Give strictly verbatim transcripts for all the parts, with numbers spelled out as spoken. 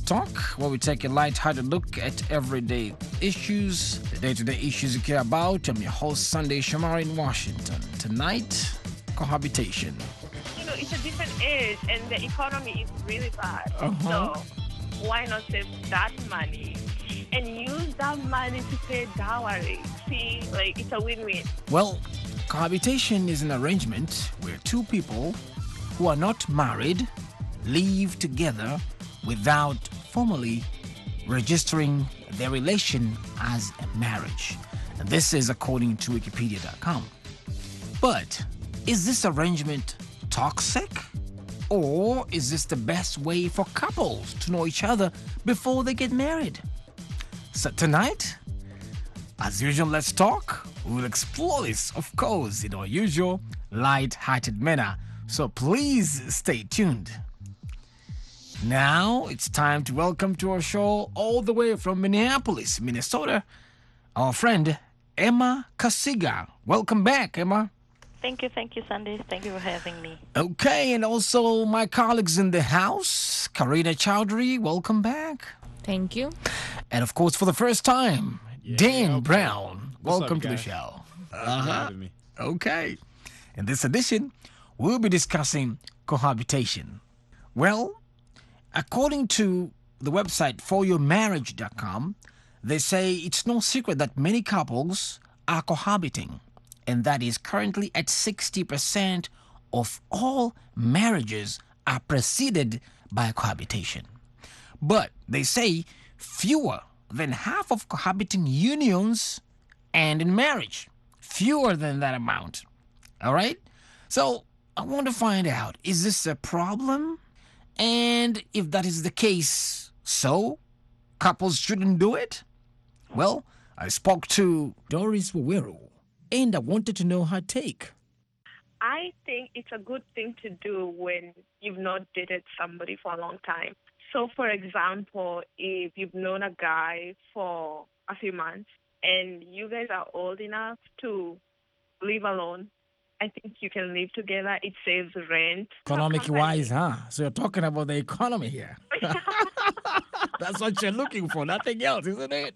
Talk, where we take a light-hearted look at everyday issues, the day-to-day issues you care about. I'm your host, Sunday Shamari in Washington. Tonight, cohabitation. You know, it's a different age and the economy is really bad. Uh-huh. So why not save that money and use that money to pay dowry? See, like, it's a win-win. Well, cohabitation is an arrangement where two people who are not married live together without formally registering their relation as a marriage. And this is according to Wikipedia dot com. But is this arrangement toxic? Or is this the best way for couples to know each other before they get married? So tonight, as usual, let's talk. We will explore this, of course, in our usual light-hearted manner. So please stay tuned. Now it's time to welcome to our show, all the way from Minneapolis, Minnesota, our friend Emma Kasiga. Welcome back, Emma. Thank you, thank you, Sandy. Thank you for having me. Okay, and also my colleagues in the house, Karina Chowdhury, welcome back. Thank you. And of course, for the first time, Yeah, Dan okay. Brown, What's welcome up, to the guys? show. Thanks for Uh-huh. having me. Okay. In this edition, we'll be discussing cohabitation. Well, according to the website for your marriage dot com, they say it's no secret that many couples are cohabiting, and that is currently at sixty percent of all marriages are preceded by cohabitation. But they say fewer than half of cohabiting unions end in marriage. Fewer than that amount. All right? So I want to find out, is this a problem? And if that is the case, so couples shouldn't do it? Well, I spoke to Doris Wawero, and I wanted to know her take. I think it's a good thing to do when you've not dated somebody for a long time. So, for example, if you've known a guy for a few months and you guys are old enough to live alone, I think you can live together. It saves rent. Economic Company. wise, huh? So you're talking about the economy here. That's what you're looking for, nothing else, isn't it?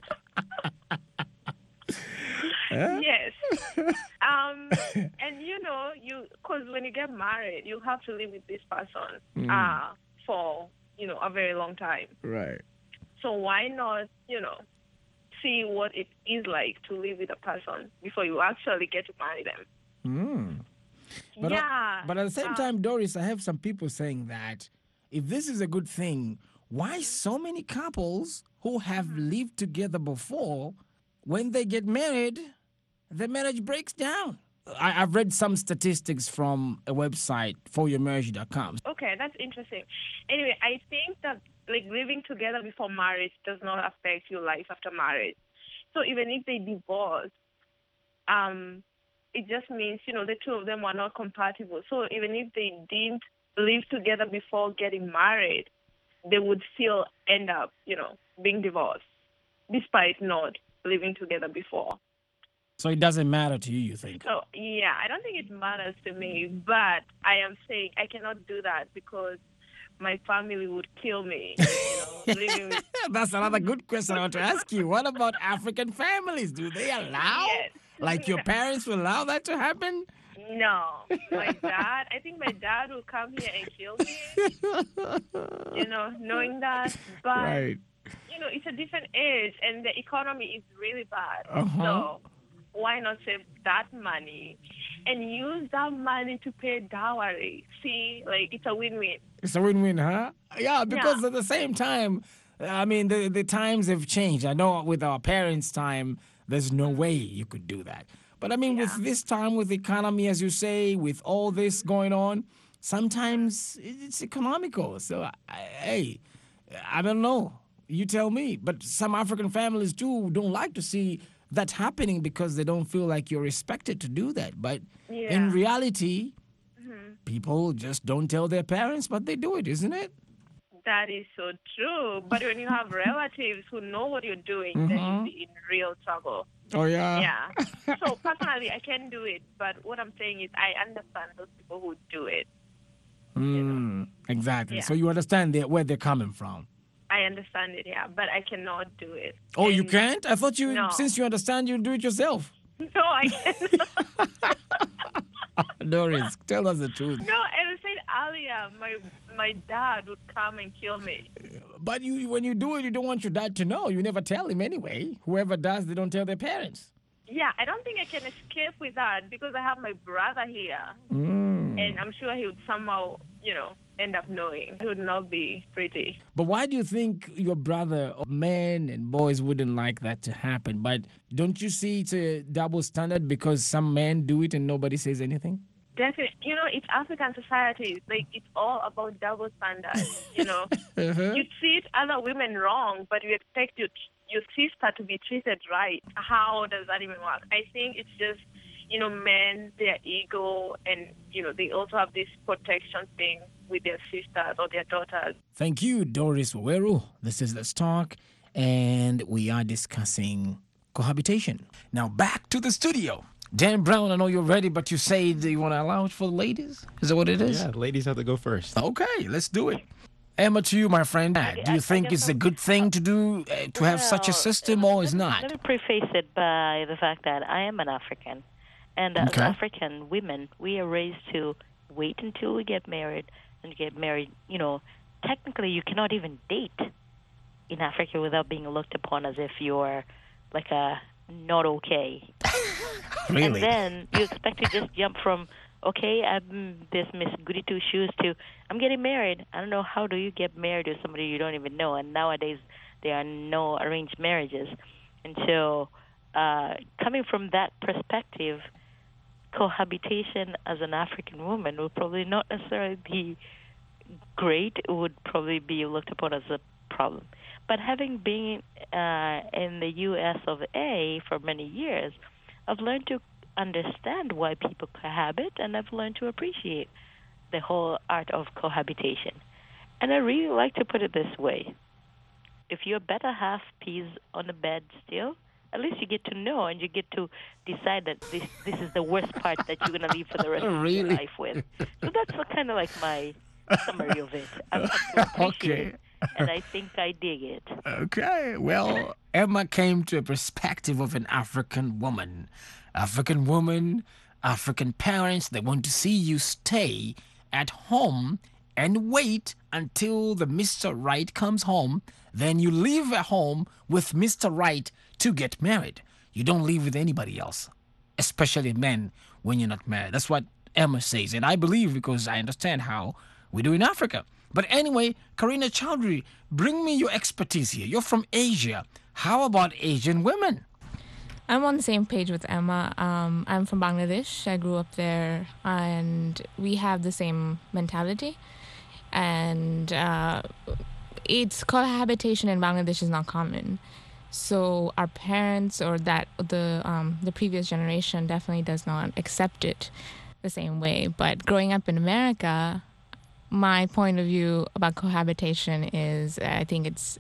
Yes. um, and you know, you because when you get married, you have to live with this person Mm. uh, for you know a very long time. Right. So why not, you know, see what it is like to live with a person before you actually get to marry them? Mm. But, yeah. at, but at the same uh, time, Doris, I have some people saying that if this is a good thing, why so many couples who have lived together before, when they get married, the marriage breaks down? I, I've read some statistics from a website, for your marriage dot com. Okay, that's interesting. Anyway, I think that like living together before marriage does not affect your life after marriage. So even if they divorce, um, it just means, you know, the two of them were not compatible. So even if they didn't live together before getting married, they would still end up, you know, being divorced, despite not living together before. So it doesn't matter to you, you think? So, yeah, I don't think it matters to me, but I am saying I cannot do that because my family would kill me, you know, living with... That's another good question I want to ask you. What about African families? Do they allow? Yes. Like your parents will allow that to happen? No, my dad, I think my dad will come here and kill me, you know, knowing that. But, Right. you know, it's a different age and the economy is really bad. Uh-huh. So why not save that money and use that money to pay dowry? See, like, it's a win-win. It's a win-win, huh? Yeah, because Yeah. at the same time, I mean, the, the times have changed. I know with our parents' time, there's no way you could do that. But I mean, Yeah. with this time, with the economy, as you say, with all this going on, sometimes it's economical. So, I, hey, I don't know. You tell me. But some African families, too, don't like to see that happening because they don't feel like you're expected to do that. But in Yeah. reality, people just don't tell their parents, but they do it, isn't it? That is so true. But when you have relatives who know what you're doing, then Mhm. you'll be in real trouble. Oh, yeah? Yeah. So personally, I can do it. But what I'm saying is I understand those people who do it. Mm, exactly. Yeah. So you understand the, where they're coming from. I understand it, yeah, but I cannot do it. Oh, you And- can't? I thought you, No. since you understand, you do it yourself. No, I can't. Doris, tell us the truth. No, as I said earlier, my my dad would come and kill me. But you, when you do it, you don't want your dad to know. You never tell him anyway. Whoever does, they don't tell their parents. Yeah, I don't think I can escape with that because I have my brother here, Mm. and I'm sure he would somehow, you know, end up knowing. It would not be pretty. But why do you think your brother, men and boys, wouldn't like that to happen? But don't you see it's a double standard because some men do it and nobody says anything? Definitely, you know, it's African society. Like, it's all about double standards, you know. Uh-huh. You treat other women wrong, but you expect your, your sister to be treated right. How does that even work? I think it's just, you know, men, their ego, and, you know, they also have this protection thing with their sisters or their daughters. Thank you, Doris Waweru. This is Let's Talk, and we are discussing cohabitation. Now, back to the studio. Dan Brown, I know you're ready, but you say that you want to allow it for the ladies? Is that what it is? Yeah, ladies have to go first. Okay, let's do it. Emma, to you, my friend. I- Do you I think guess it's a I'm- good thing to do, uh, to have such a Well, system, or is let me- not? Let me preface it by the fact that I am an African. And as Okay. African women, we are raised to wait until we get married and get married. You know, technically, you cannot even date in Africa without being looked upon as if you're like a not okay. Really? And then you expect to just jump from, okay, I'm this Miss Goody Two Shoes to, I'm getting married. I don't know, how do you get married to somebody you don't even know? And nowadays, there are no arranged marriages. And so, uh, coming from that perspective, cohabitation as an African woman would probably not necessarily be great. It would probably be looked upon as a problem. But having been uh, in the U S of A for many years, I've learned to understand why people cohabit, and I've learned to appreciate the whole art of cohabitation. And I really like to put it this way. If your better half pees on the bed still, at least you get to know and you get to decide that this this is the worst part that you're going to leave for the rest of Really? your life with. So that's kind of like my summary of it. I, I appreciate Okay. it, and I think I dig it. Okay, well, Emma came to a perspective of an African woman. African woman, African parents, they want to see you stay at home and wait until the Mister Right comes home. Then you leave at home with Mister Right to get married. You don't live with anybody else, especially men when you're not married. That's what Emma says, and I believe because I understand how we do in Africa. But anyway, Karina Chowdhury, bring me your expertise here. You're from Asia. How about Asian women? I'm on the same page with Emma. Um, I'm from Bangladesh. I grew up there, and we have the same mentality. And uh, it's cohabitation in Bangladesh is not common. So our parents or that the um, the previous generation definitely does not accept it the same way. But growing up in America, my point of view about cohabitation is I think it's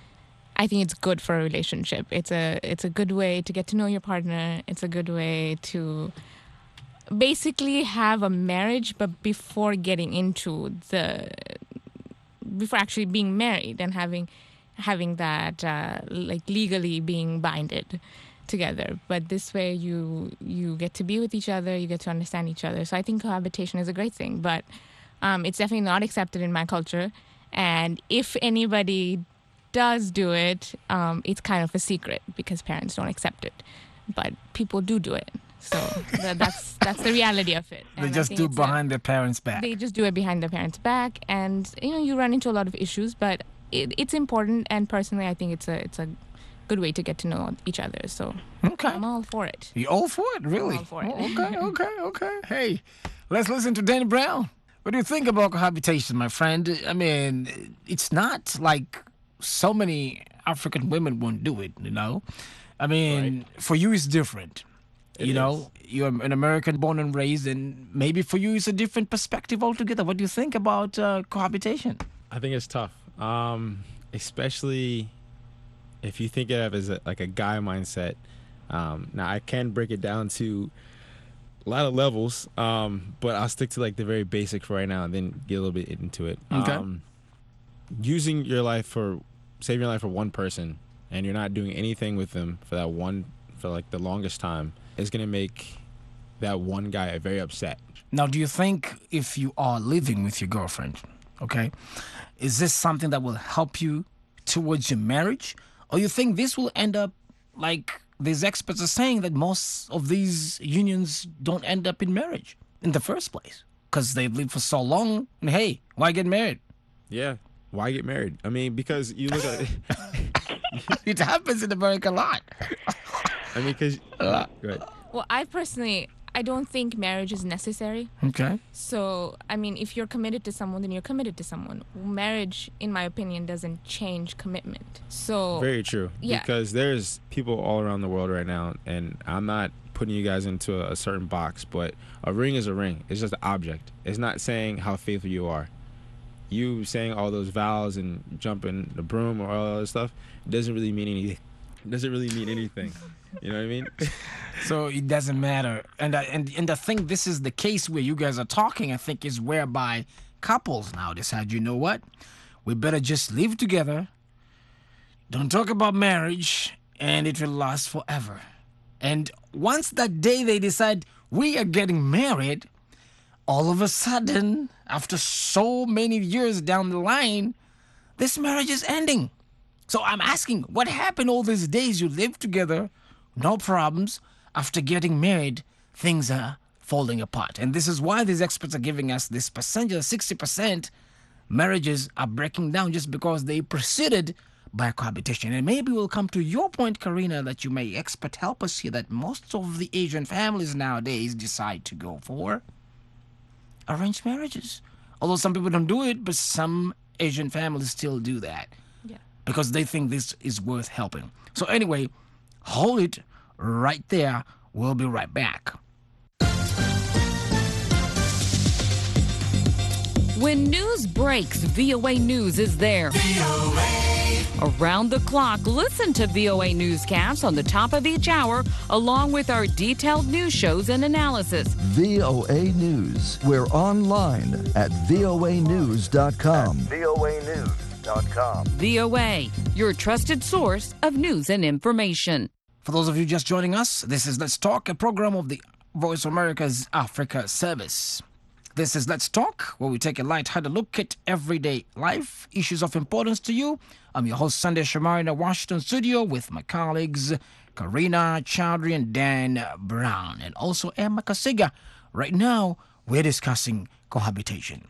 I think it's good for a relationship. It's a it's a good way to get to know your partner. It's a good way to basically have a marriage, but before getting into the before actually being married and having having that uh, like legally being binded together. But this way you you get to be with each other, you get to understand each other. So I think cohabitation is a great thing, but um, it's definitely not accepted in my culture. And if anybody does do it, um, it's kind of a secret because parents don't accept it. But people do do it. So that, that's that's the reality of it. They And I just think do it's a- behind their parents' back. They just do it behind their parents' back, and you know you run into a lot of issues. But it, it's important, and personally, I think it's a it's a good way to get to know each other. So Okay. I'm all for it. You all for it, really? all for it. Oh, okay, okay, okay. Hey, let's listen to Danny Brown. What do you think about cohabitation, my friend? I mean, it's not like so many African women won't do it, you know? I mean, for you, it's different. It you know, is. you're an American born and raised, and maybe for you, it's a different perspective altogether. What do you think about uh, cohabitation? I think it's tough, um, especially if you think of it as a, like a guy mindset. Um, now, I can break it down to a lot of levels, um, but I'll stick to like the very basics for right now and then get a little bit into it. Okay. Um, using your life for saving your life for one person and you're not doing anything with them for that one, for like the longest time, it's going to make that one guy very upset. Now, do you think if you are living with your girlfriend, okay, is this something that will help you towards your marriage? Or you think this will end up like these experts are saying, that most of these unions don't end up in marriage in the first place because they've lived for so long, and hey, why get married? Yeah. Why get married? I mean, because you look at It happens in America a lot. I mean, because go ahead. Well, I personally, I don't think marriage is necessary. Okay. So, I mean, if you're committed to someone, then you're committed to someone. Marriage, in my opinion, doesn't change commitment. So, Very true. Yeah. Because there's people all around the world right now, and I'm not putting you guys into a, a certain box, but a ring is a ring. It's just an object. It's not saying how faithful you are. You saying all those vows and jumping the broom or all that other stuff doesn't really mean anything. Doesn't really mean anything. You know what I mean? So it doesn't matter. And I, and and I think this is the case where you guys are talking, I think, is whereby couples now decide, you know what? We better just live together. Don't talk about marriage, and it will last forever. And once that day they decide we are getting married, all of a sudden, after so many years down the line, this marriage is ending. So I'm asking, what happened all these days you lived together, no problems? After getting married, things are falling apart. And this is why these experts are giving us this percentage, sixty percent marriages are breaking down just because they proceeded by cohabitation. And maybe we'll come to your point, Karina, that you may expert help us here, that most of the Asian families nowadays decide to go for arranged marriages. Although some people don't do it, but some Asian families still do that. yeah. Because they think this is worth helping. So anyway, hold it right there. We'll be right back. When news breaks, V O A News is there. Around the clock, listen to V O A Newscasts on the top of each hour, along with our detailed news shows and analysis. V O A News. We're online at V O A news dot com. V O A news dot com. V O A, your trusted source of news and information. For those of you just joining us, this is Let's Talk, a program of the Voice of America's Africa Service. This is Let's Talk, where we take a light-hearted look at everyday life, issues of importance to you. I'm your host, Sunday Shamari, in the Washington studio with my colleagues, Karina Chowdhury and Dan Brown, and also Emma Kasiga. Right now, we're discussing cohabitation.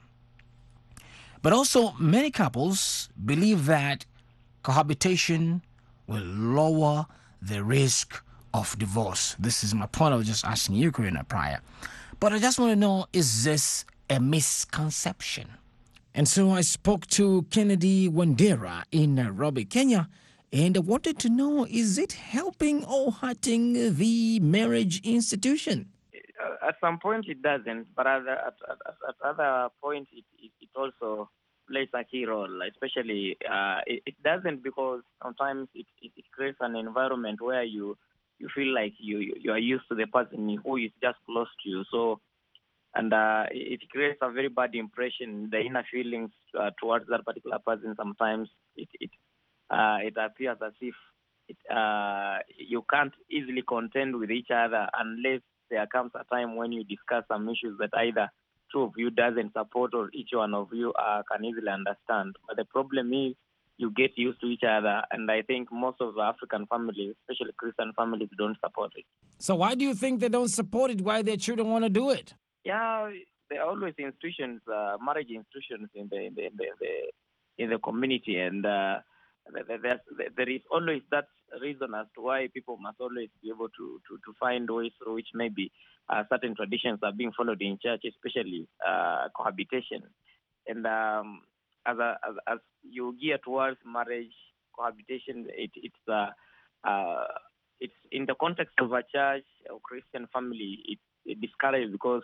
But also, many couples believe that cohabitation will lower the risk of divorce. This is my point. I was just asking you, Karina, prior. But I just want to know, is this a misconception? And so I spoke to Kennedy Wandera in Nairobi, Kenya, and I wanted to know, is it helping or hurting the marriage institution? Uh, at some point it doesn't, but at, at, at, at other point it, it, it also plays a key role, especially uh, it, it doesn't because sometimes it, it, it creates an environment where you you feel like you, you, you are used to the person who is just close to you. So, and uh, it creates a very bad impression, the inner feelings uh, towards that particular person. Sometimes it it, uh, it appears as if it, uh, you can't easily contend with each other unless there comes a time when you discuss some issues that either two of you doesn't support or each one of you uh, can easily understand. But the problem is you get used to each other, and I think most of the African families, especially Christian families, don't support it. So why do you think they don't support it? Why their children want to do it? Yeah, there are always institutions, uh, marriage institutions in the in the in the, in the, in the community, and uh, there, there is always that reason as to why people must always be able to, to, to find ways through which maybe uh, certain traditions are being followed in church, especially uh, cohabitation. And um, as, a, as as you gear towards marriage, cohabitation, it, it's uh, uh, it's in the context of a church or Christian family, it's it discouraged because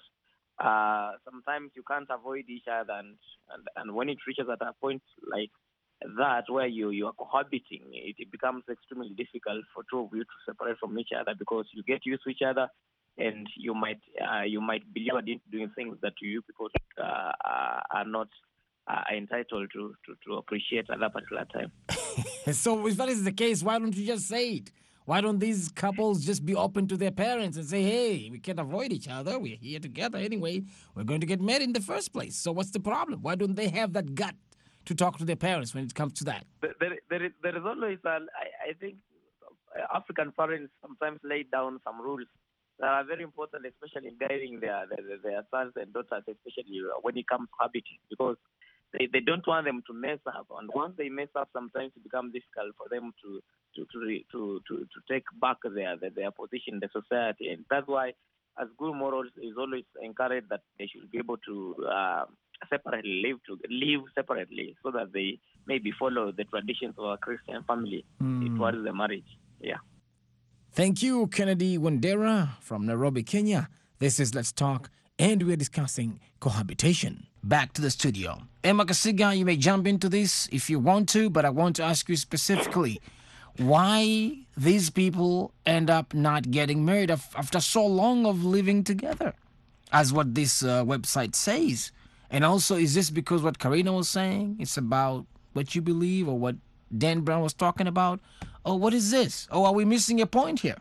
uh, sometimes you can't avoid each other, and, and and when it reaches at a point like that where you, you are cohabiting, it, it becomes extremely difficult for two of you to separate from each other because you get used to each other, and you might uh, you might be lured into doing things that you people uh, are not uh, entitled to, to to appreciate at that particular time. So if that is the case, why don't you just say it? Why don't these couples just be open to their parents and say, hey, we can't avoid each other. We're here together anyway. We're going to get married in the first place. So what's the problem? Why don't they have that gut to talk to their parents when it comes to that? There, there, is, there is always, uh, I, I think, African parents sometimes lay down some rules that are very important, especially in guiding their, their, their sons and daughters, especially when it comes to habiting, because They, they don't want them to mess up, and once they mess up, sometimes it becomes difficult for them to to to to to, to take back their, their their position in the society, and that's why, as good morals, is always encouraged that they should be able to uh, separately live to live separately, so that they maybe follow the traditions of a Christian family mm. towards the marriage. Yeah. Thank you, Kennedy Wandera from Nairobi, Kenya. This is Let's Talk, and we're discussing cohabitation. Back to the studio. Emma Kasiga, you may jump into this if you want to, but I want to ask you specifically why these people end up not getting married after so long of living together, as what this uh, website says. And also, is this because what Karina was saying? It's about what you believe, or what Dan Brown was talking about? Or what is this? Or are we missing a point here?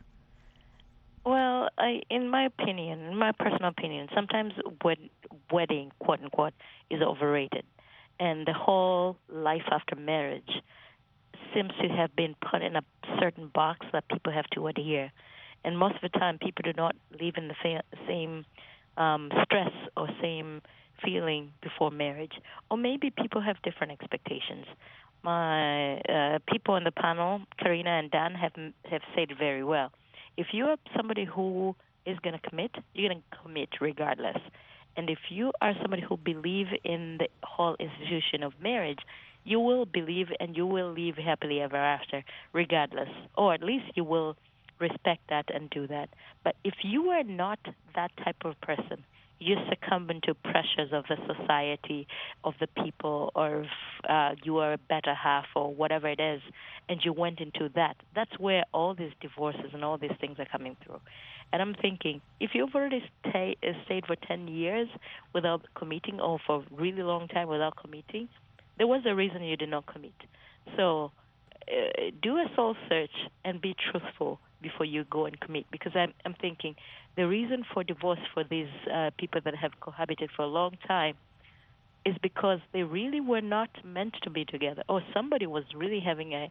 Well, I, in my opinion, in my personal opinion, sometimes wed- wedding, quote unquote, is overrated, and the whole life after marriage seems to have been put in a certain box that people have to adhere. And most of the time, people do not live in the fa- same um, stress or same feeling before marriage, or maybe people have different expectations. My uh, people on the panel, Karina and Dan, have have said it very well. If you are somebody who is going to commit, you're going to commit regardless. And if you are somebody who believes in the whole institution of marriage, you will believe and you will live happily ever after regardless. Or at least you will respect that and do that. But if you are not that type of person, you succumb to pressures of the society, of the people, or if, uh, you are a better half or whatever it is, and you went into that. That's where all these divorces and all these things are coming through. And I'm thinking, if you've already stay, stayed for ten years without committing, or for a really long time without committing, there was a reason you did not commit. So uh, do a soul search and be truthful before you go and commit. Because I'm, I'm thinking the reason for divorce for these uh, people that have cohabited for a long time is because they really were not meant to be together, or somebody was really having a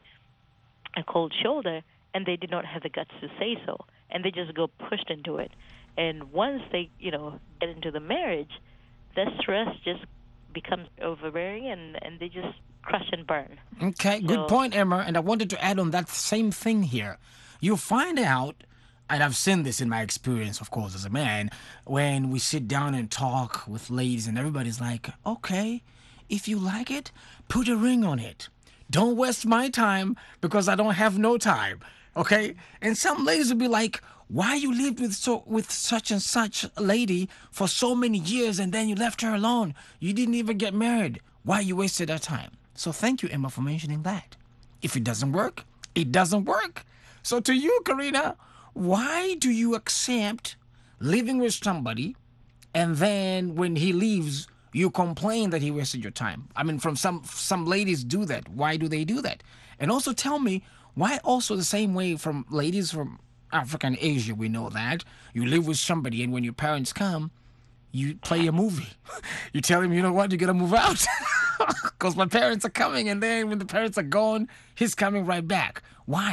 a cold shoulder and they did not have the guts to say so, and they just go pushed into it. And once they, you know, get into the marriage, the stress just becomes overbearing, and, and they just crush and burn. Okay, so, good point, Emma. And I wanted to add on that same thing here. You find out, and I've seen this in my experience, of course, as a man, when we sit down and talk with ladies and everybody's like, okay, if you like it, put a ring on it. Don't waste my time because I don't have no time, okay? And some ladies will be like, why you lived with so with such and such a lady for so many years and then you left her alone? You didn't even get married. Why you wasted that time? So thank you, Emma, for mentioning that. If it doesn't work, it doesn't work. So to you, Karina, why do you accept living with somebody and then when he leaves, you complain that he wasted your time? I mean, from some some ladies do that. Why do they do that? And also tell me, why also the same way from ladies from Africa and Asia, we know that. You live with somebody and when your parents come, you play a movie. You tell him, you know what, you got to move out. Because my parents are coming, and then when the parents are gone, he's coming right back. Why?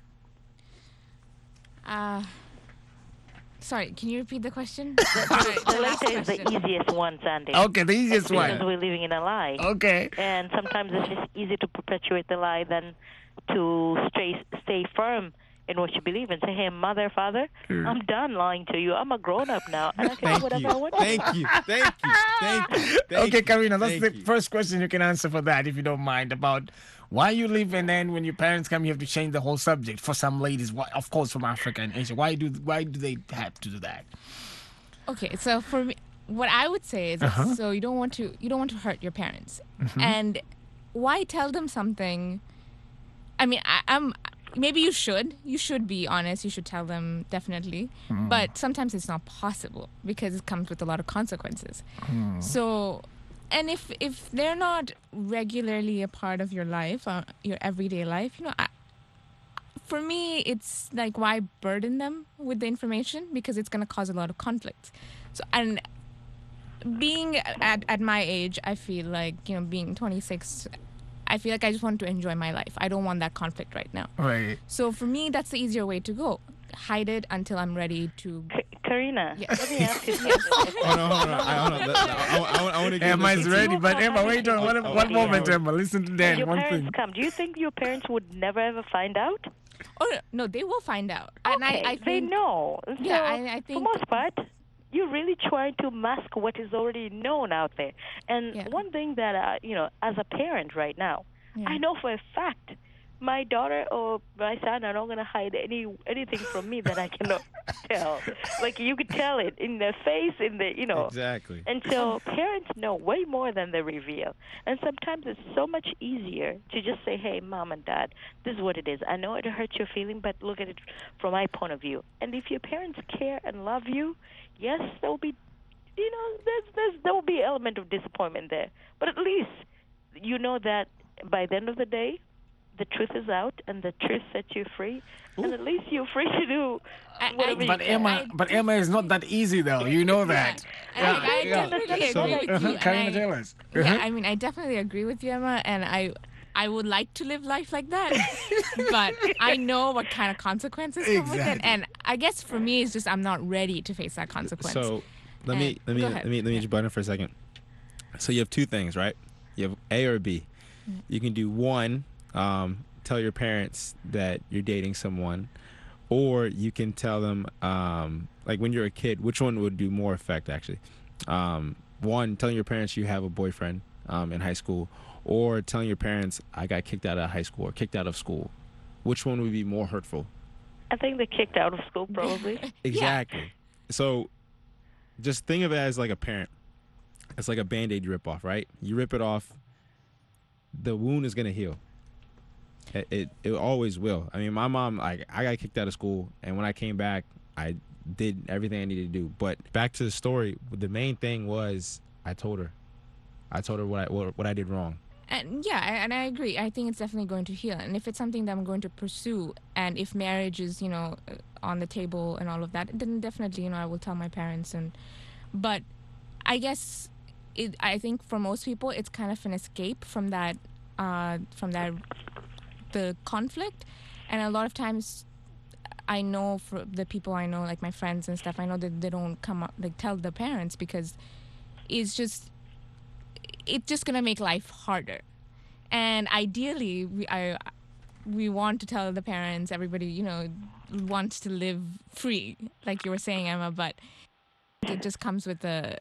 Uh... Sorry, can you repeat the question? The, the later is the easiest one, Sandy. Okay, the easiest because one. Because we're living in a lie. Okay. And sometimes it's just easier to perpetuate the lie than to stay stay firm in what you believe and say, hey, mother, father, mm. I'm done lying to you. I'm a grown-up now, and I can do whatever you. I want. Thank you. Thank you. Thank you. Thank okay, you. Karina, that's Thank the you. first question you can answer for that, if you don't mind, about why you live and then when your parents come, you have to change the whole subject. For some ladies, why, of course, from Africa and Asia, why do why do they have to do that? Okay, so for me, what I would say is, Uh-huh. so you don't want to you don't want to hurt your parents, Mhm. and why tell them something? I mean, I, I'm maybe you should you should be honest. You should tell them definitely, Mm. but sometimes it's not possible because it comes with a lot of consequences. Mm. So and if if they're not regularly a part of your life, uh, your everyday life, you know, I, for me, it's like, why burden them with the information, because it's going to cause a lot of conflict. So, and being at at my age, I feel like, you know, being twenty-six, I feel like I just want to enjoy my life. I don't want that conflict right now. Right. So for me, that's the easier way to go. Hide it until I'm ready to. K- Karina, Yes. let me ask you something. Hold on, hold on. I, hold on. Let- I, I, I want to get Emma this- is ready, but Emma, wait on one, Oh, one yeah. moment, Emma. Listen to When Dan. your One parents thing. come, do you think your parents would never ever find out? Oh no, they will find out. And Okay, I, I they think, know. So, Yeah, I- I for think- most part, you're really trying to mask what is already known out there. And Yeah. one thing that, uh, you know, as a parent right now, Yeah. I know for a fact my daughter or my son are not going to hide any anything from me that I cannot tell. Like, you could tell it in their face, in the, you know. Exactly. And so parents know way more than they reveal. And sometimes it's so much easier to just say, hey, mom and dad, this is what it is. I know it hurts your feeling, but look at it from my point of view. And if your parents care and love you, yes, there will be, you know, there's, there's, there will be an element of disappointment there. But at least you know that by the end of the day, the truth is out, and the truth sets you free. And at least you're free to do I- whatever I- you But can. Emma, I- but Emma is not that easy, though. You know that. And I, I definitely So- agree with Uh-huh, you. and Karina, I- tell us. Yeah, Uh-huh. I mean, I definitely agree with you, Emma, and I, I would like to live life like that, but I know what kind of consequences come with it, Exactly. and I guess for me, it's just I'm not ready to face that consequence. So let me And- let me go let ahead. me let me Yeah. just butt in for a second. So you have two things, right? You have A or B. Mm. You can do one, um, tell your parents that you're dating someone, or you can tell them, um, like when you're a kid, which one would do more effect actually? Um, one, telling your parents you have a boyfriend um, in high school, or telling your parents I got kicked out of high school or kicked out of school. Which one would be more hurtful? I think they're kicked out of school, probably. Exactly. So just think of it as like a parent. It's like a Band-Aid you rip off, right? You rip it off, the wound is going to heal. It, it it always will. I mean, my mom, like, I got kicked out of school, and when I came back, I did everything I needed to do. But back to the story, the main thing was I told her. I told her what I, what, what I did wrong. And yeah, I- and I agree. I think it's definitely going to heal. And if it's something that I'm going to pursue, and if marriage is, you know, uh, on the table and all of that, then definitely, you know, I will tell my parents. And but I guess it. I think for most people, it's kind of an escape from that, uh, from that, the conflict. And a lot of times, I know for the people I know, like my friends and stuff, I know that they don't come up like tell the parents because it's just. It's just gonna make life harder, and ideally, we I we want to tell the parents. Everybody, you know, wants to live free, like you were saying, Emma. But it just comes with the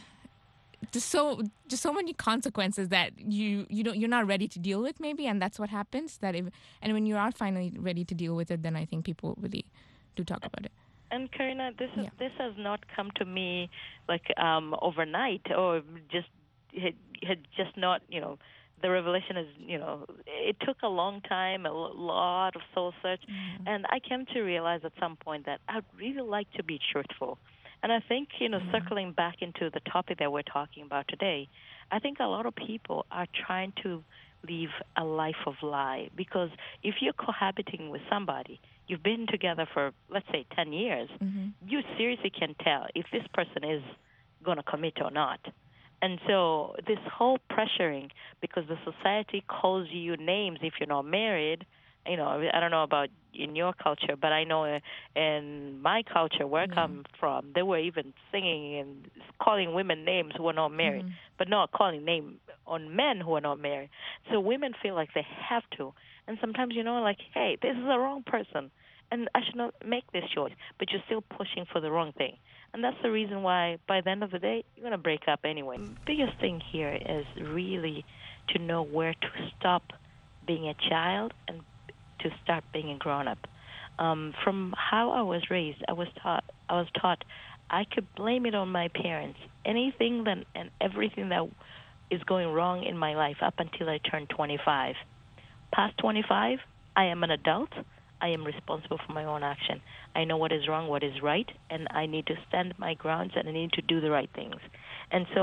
just so just so many consequences that you you don't you're not ready to deal with, maybe, and that's what happens. That if and when you are finally ready to deal with it, then I think people really do talk about it. And Karina, this is Yeah. this has not come to me like um, overnight or just had, had just not, you know, the revelation is, you know, it took a long time, a lo- lot of soul search, Mm-hmm. and I came to realize at some point that I'd really like to be truthful. And I think, you know, Mm-hmm. circling back into the topic that we're talking about today, I think a lot of people are trying to live a life of lie because if you're cohabiting with somebody, you've been together for, let's say, ten years, Mm-hmm. you seriously can tell if this person is going to commit or not. And so this whole pressuring, because the society calls you names if you're not married, you know, I don't know about in your culture, but I know in my culture where I come from, they were even singing and calling women names who are not married, Mhm. but not calling name on men who are not married. So women feel like they have to. And sometimes, you know, like, hey, this is the wrong person, and I should not make this choice, but you're still pushing for the wrong thing. And that's the reason why, by the end of the day, you're going to break up anyway. The biggest thing here is really to know where to stop being a child and to start being a grown-up. Um, from how I was raised, I was taught I was taught I could blame it on my parents. Anything that, and everything that is going wrong in my life up until I turned twenty-five. Past twenty-five, I am an adult. I am responsible for my own action. I know what is wrong, what is right, and I need to stand my grounds and I need to do the right things. And so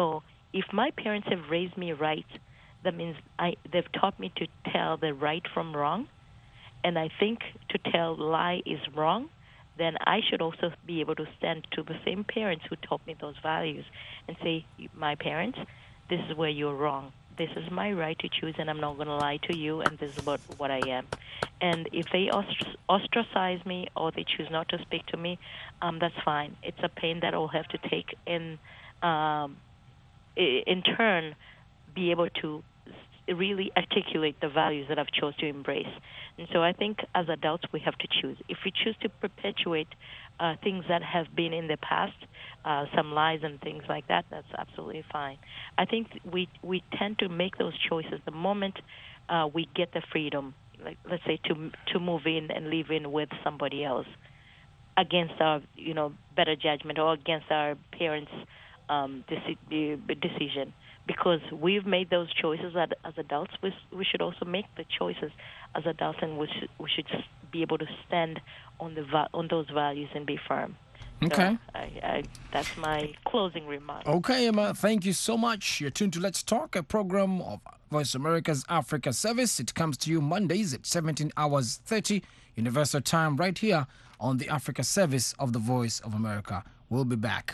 if my parents have raised me right, that means I they've taught me to tell the right from wrong, and I think to tell lie is wrong, then I should also be able to stand to the same parents who taught me those values and say, my parents, this is where you're wrong. This is my right to choose, and I'm not going to lie to you, and this is what, what I am. And if they ostracize me or they choose not to speak to me, um, that's fine. It's a pain that I'll have to take in, um, in turn, be able to really articulate the values that I've chose to embrace. And so I think as adults we have to choose. If we choose to perpetuate uh, things that have been in the past, uh, some lies and things like that, that's absolutely fine. I think we we tend to make those choices the moment uh, we get the freedom, like let's say to to move in and live in with somebody else against our you know better judgment or against our parents' um, deci- decision. Because we've made those choices as, as adults, we, we should also make the choices as adults, and we should, we should be able to stand on the va- on those values and be firm. Okay. So I, I, that's my closing remark. Okay, Emma, thank you so much. You're tuned to Let's Talk, a program of Voice America's Africa Service. It comes to you Mondays at seventeen hours thirty Universal Time right here on the Africa Service of the Voice of America. We'll be back.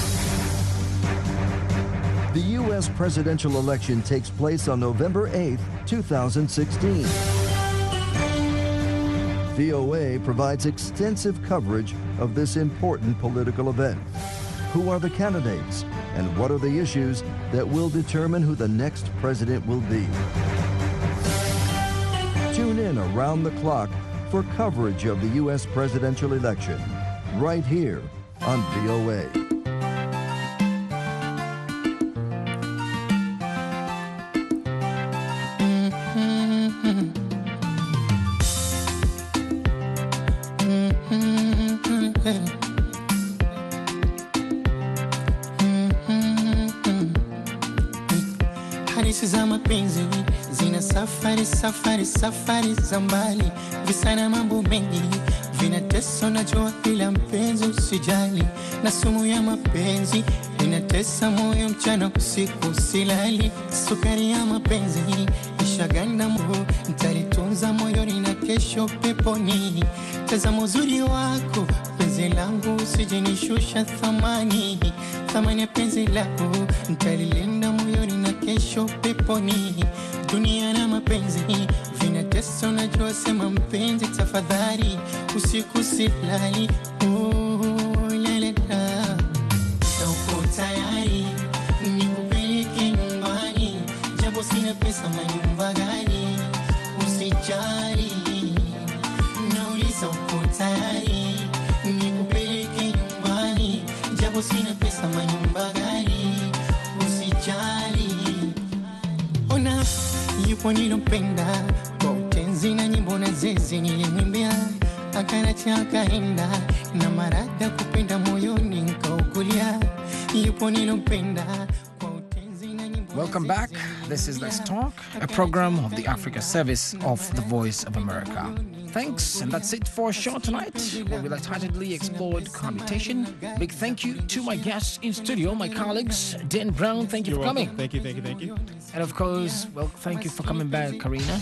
The U S presidential election takes place on November eighth, two thousand sixteen. V O A provides extensive coverage of this important political event. Who are the candidates, and what are the issues that will determine who the next president will be? Tune in around the clock for coverage of the U S presidential election, right here on V O A. Hadithi za mapenzi zina safari safari safari za mbali, visana mambo mengi vinatesa, najua ila mpenzi usijali, na sumu ya mapenzi inatesa moyo mchana usiku silali, sukari ya mapenzi ishaganda moyo, nitalitunza moyoni na kesho peponi. Tazama uzuri wako penzi langu, usijinishusha thamani, thamani ya penzi lako nitalilinda moyoni na kesho peponi. Dunia na mapenzi vinatesa, najua sema mpenzi tafadhali, usiku silali. Oh, la la la, uko tayari nikupeleke nyumbani, japo sina pesa, manyumba gani? Usijali, nauliza uko tayari nikupeleke nyumbani, japo sina pesa, manyumba gani? Usijali. Ona yupo nilompenda, kwa utenzi na nyimbo na zezi nilimwimbia, akanacha akaenda, na marada kupenda moyoni nkaukulia. Yupo nilompenda. Welcome back. This is Let's Talk, a program of the Africa Service of the Voice of America. Thanks, and that's it for our show tonight, where we lightheartedly explored cohabitation. Big thank you to my guests in studio, my colleagues. Dan Brown, thank you You're for welcome. coming. Thank you, thank you, thank you. And of course, well, thank you for coming back, Karina.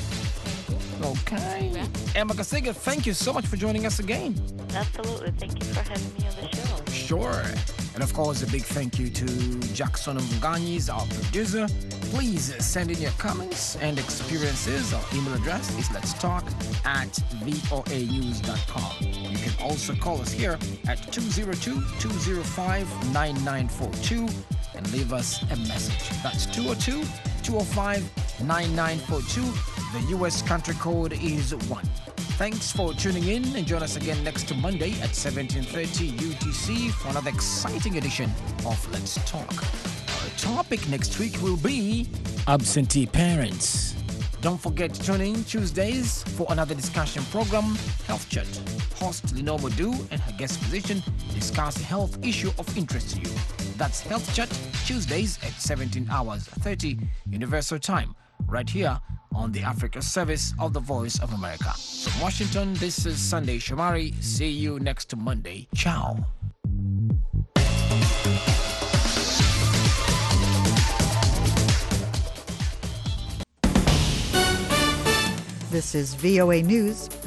Okay. Emma Kasiga, thank you so much for joining us again. Absolutely. Thank you for having me on the show. Sure. And of course, a big thank you to Jackson Munganyis, our producer. Please send in your comments and experiences. Our email address is let's talk at voa news dot com. You can also call us here at two oh two, two oh five, nine nine four two and leave us a message. That's two oh two, two oh five, nine nine four two. The U S country code is one. Thanks for tuning in, and join us again next Monday at seventeen thirty U T C for another exciting edition of Let's Talk. Our topic next week will be absentee parents. Don't forget to tune in Tuesdays for another discussion program, Health Chat. Host Lenore Modu and her guest physician discuss a health issue of interest to you. That's Health Chat, Tuesdays at seventeen hours thirty Universal Time, right here on the Africa Service of the Voice of America. From Washington, this is Sunday Shomari. See you next Monday. Ciao. This is V O A News.